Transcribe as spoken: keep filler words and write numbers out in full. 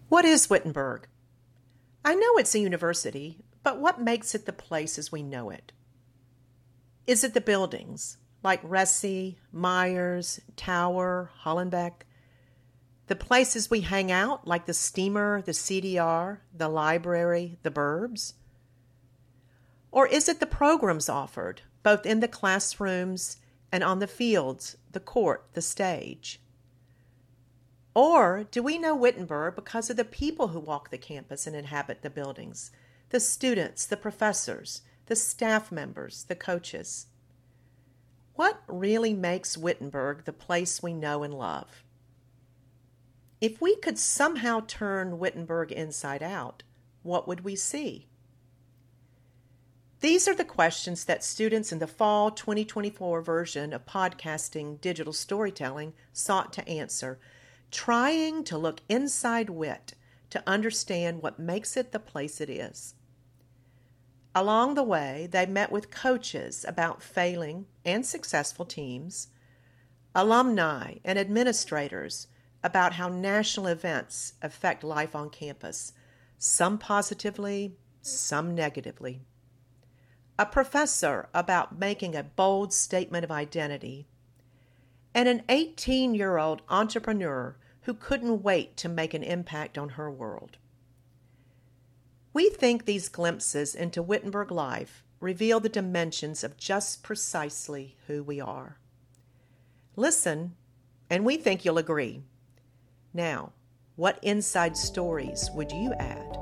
What is Wittenberg? I know it's a university, but what makes it the place as we know it? Is it the buildings, like Resi, Myers, Tower, Hollenbeck? The places we hang out, like the steamer, the C D R, the library, the burbs? Or is it the programs offered, both in the classrooms and on the fields, the court, the stage? Or do we know Wittenberg because of the people who walk the campus and inhabit the buildings, the students, the professors, the staff members, the coaches? What really makes Wittenberg the place we know and love? If we could somehow turn Wittenberg inside out, what would we see? These are the questions that students in the fall twenty twenty-four version of Podcasting Digital Storytelling sought to answer, trying to look inside Wit to understand what makes it the place it is. Along the way, they met with coaches about failing and successful teams, alumni and administrators about how national events affect life on campus, some positively, some negatively. A professor about making a bold statement of identity, and an eighteen-year-old entrepreneur who couldn't wait to make an impact on her world. We think these glimpses into Wittenberg life reveal the dimensions of just precisely who we are. Listen, and we think you'll agree. Now, what inside stories would you add?